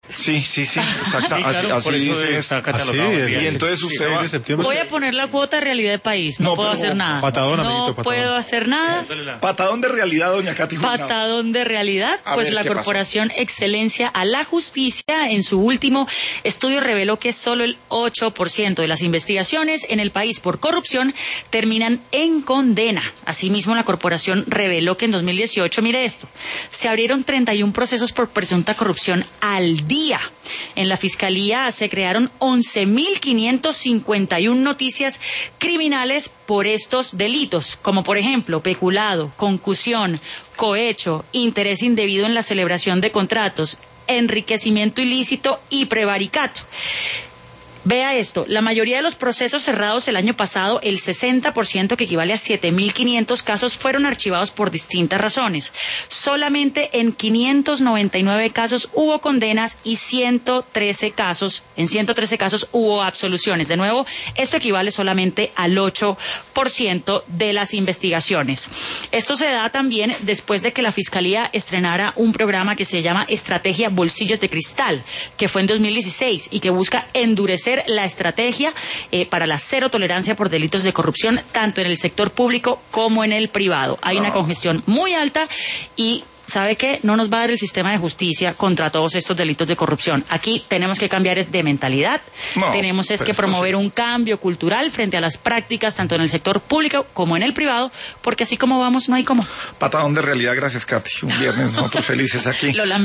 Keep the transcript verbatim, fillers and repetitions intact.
Sí, sí, sí, exacto. Sí, claro, así por así eso dice está esto. catalogado. Así, bien. y entonces usted va... de septiembre. Voy a poner la cuota realidad de país, no, No, puedo pero- hacer nada. Patadón, no amiguito, patadón. puedo hacer nada. Patadón de realidad, doña Katy Jurado. Patadón de realidad, A pues ver, la ¿qué pasó? Corporación Excelencia a la Justicia en su último estudio reveló que solo el ocho por ciento de las investigaciones en el país por corrupción terminan en condena. Asimismo, la corporación reveló que en dos mil dieciocho, mire esto, se abrieron treinta y un procesos por presunta corrupción al día. En la Fiscalía se crearon once mil quinientas cincuenta y una noticias criminales por estos delitos, como por ejemplo peculado, concusión, cohecho, interés indebido en la celebración de contratos, enriquecimiento ilícito y prevaricato. Vea esto, la mayoría de los procesos cerrados el año pasado, el sesenta por ciento, que equivale a siete mil quinientos casos, fueron archivados por distintas razones. Solamente en quinientos noventa y nueve casos hubo condenas y ciento trece casos, en ciento trece casos hubo absoluciones. De nuevo, esto equivale solamente al ocho por ciento de las investigaciones. Esto se da también después de que la Fiscalía estrenara un programa que se llama Estrategia Bolsillos de Cristal, que fue en dos mil dieciséis y que busca endurecer la estrategia eh, para la cero tolerancia por delitos de corrupción, tanto en el sector público como en el privado. Hay una congestión muy alta y ¿sabe qué? No nos va a dar el sistema de justicia contra todos estos delitos de corrupción. Aquí tenemos que cambiar es de mentalidad, No, tenemos es pero que eso promover sí. un cambio cultural frente a las prácticas tanto en el sector público como en el privado, porque así como vamos no hay cómo. Patadón de realidad, gracias Katy. Un viernes nosotros felices aquí. Lo lamento.